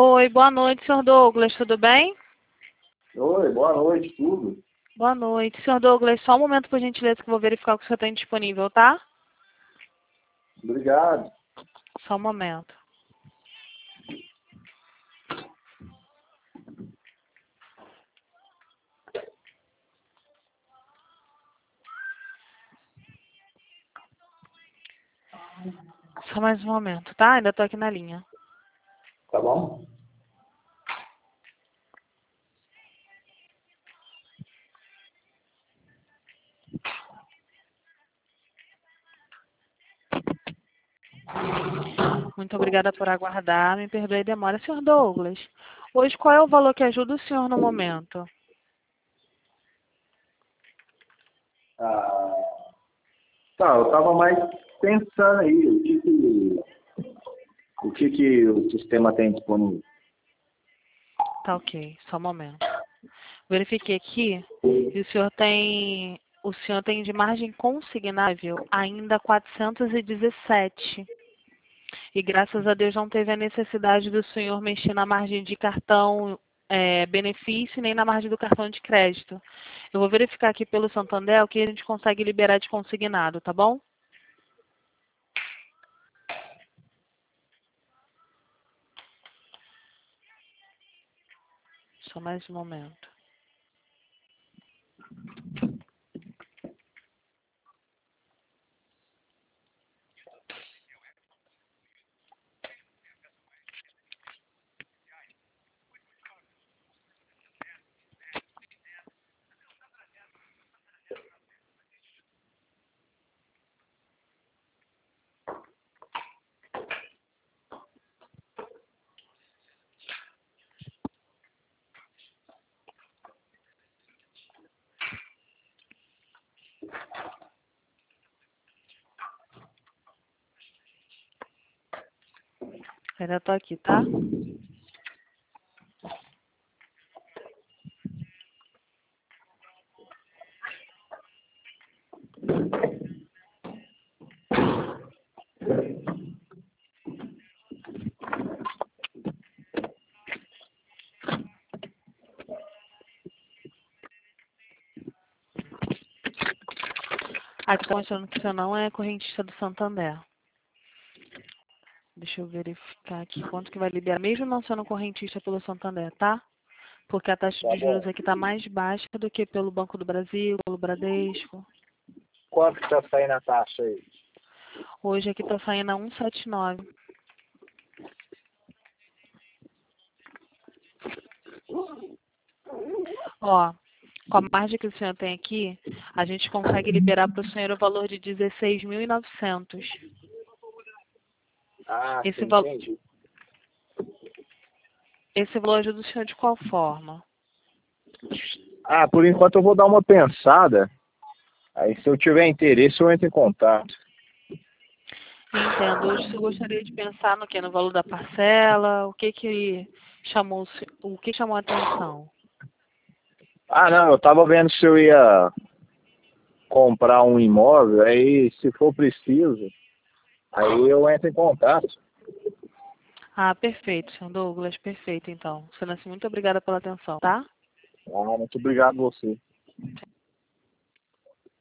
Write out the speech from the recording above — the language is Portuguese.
Oi, boa noite, senhor Douglas, tudo bem? Oi, boa noite, tudo? Boa noite. Senhor Douglas, só um momento, por gentileza, que eu vou verificar o que o senhor tem disponível, tá? Obrigado. Só um momento. Só mais um momento, tá? Ainda tô aqui na linha. Tá bom? Muito obrigada por aguardar. Me perdoe a demora. Senhor Douglas, hoje qual é o valor que ajuda o senhor no momento? Ah, tá, eu tava mais pensando aí, o que que o sistema tem disponível. Tá ok, só um momento. Verifiquei aqui e o senhor tem de margem consignável ainda 417. E graças a Deus não teve a necessidade do senhor mexer na margem de cartão benefício nem na margem do cartão de crédito. Eu vou verificar aqui pelo Santander o que a gente consegue liberar de consignado, tá bom? Só mais um momento. Ainda tô aqui, tá? Aqui tá mostrando que o senhor não é correntista do Santander. Deixa eu verificar aqui quanto que vai liberar, mesmo não sendo correntista pelo Santander, tá? Porque a taxa Tá de juros bom. aqui tá mais baixa do que pelo Banco do Brasil, pelo Bradesco. Quanto que tá saindo a taxa aí? Hoje aqui tá saindo a 1,79. Ó, com a margem que o senhor tem aqui, a gente consegue liberar para o senhor o valor de 16.900. Ah, sim, Esse, val entendi. esse valor ajuda o senhor de qual forma? Ah, por enquanto eu vou dar uma pensada. Aí se eu tiver interesse eu entro em contato. Entendo. Hoje você gostaria de pensar no quê? No valor da parcela? O que chamou a atenção? Ah, não, eu tava vendo se eu ia comprar um imóvel, aí se for preciso, aí eu entro em contato. Ah, perfeito, senhor Douglas, perfeito então. Senhor, muito obrigada pela atenção, tá? Ah, muito obrigado a você.